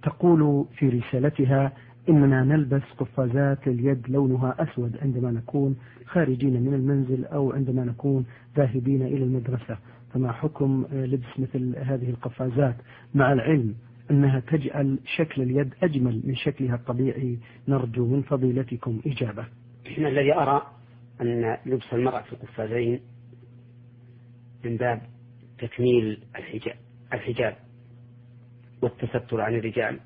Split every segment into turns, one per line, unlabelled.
تقول في رسالتها: إننا نلبس قفازات اليد لونها أسود عندما نكون خارجين من المنزل أو عندما نكون ذاهبين إلى المدرسة، فما حكم لبس مثل هذه القفازات مع العلم أنها تجعل شكل اليد أجمل من شكلها الطبيعي؟ نرجو من فضيلتكم إجابة.
الذي أرى أن لبس المرأة في القفازين من باب تكميل الحجاب والتستر عن الرجال،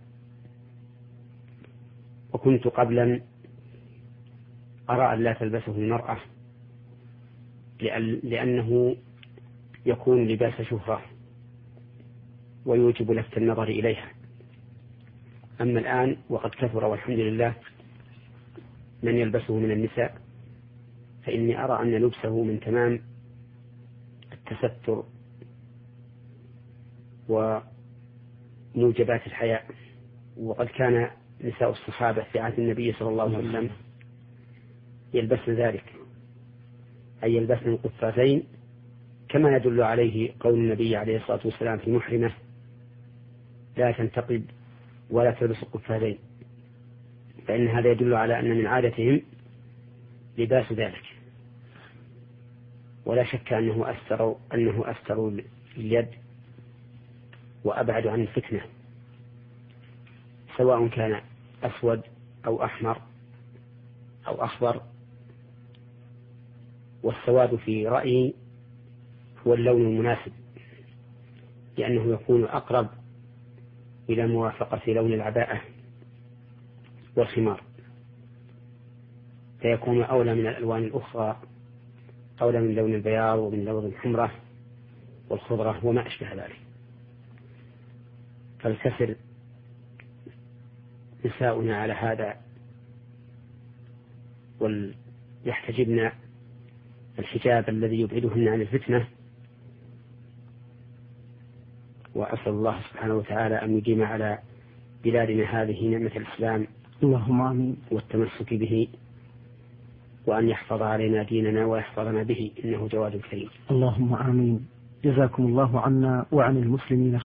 وكنت قبلا أرى أن لا تلبسه المرأة لأنه يكون لباس شهرة ويوجب لفت النظر إليها. أما الآن وقد كثر والحمد لله من يلبسه من النساء، فإني أرى أن لبسه من تمام التستر وموجبات الحياء. وقد كان نساء الصحابة في عهد النبي صلى الله عليه وسلم يلبسن ذلك، أي يلبسن القفازين، كما يدل عليه قول النبي عليه الصلاة والسلام في محرمة: لا تنتقب ولا تلبس القفازين، فإن هذا يدل على أن من عادتهم لباس ذلك. ولا شك أنه أستر اليد وأبعد عن الفتنة، سواء كان أسود أو أحمر أو أخضر. والسواد في رأيي هو اللون المناسب، لأنه يكون أقرب إلى موافقة لون العباءة والخمار، فيكون أولى من الألوان الأخرى، أولى من لون البياض ومن لون الحمرة والخضرة وما أشبه ذلك. فلتسر نساؤنا على هذا وليحتجبن الحجاب الذي يبعدهن عن الفتنة. وأسأل الله سبحانه وتعالى أن يديم على بلادنا هذه نعمة الإسلام،
اللهم آمين،
والتمسك به، وأن يحفظ علينا ديننا ويحفظنا به، إنه جواد كريم.
اللهم آمين. جزاكم الله عنا وعن المسلمين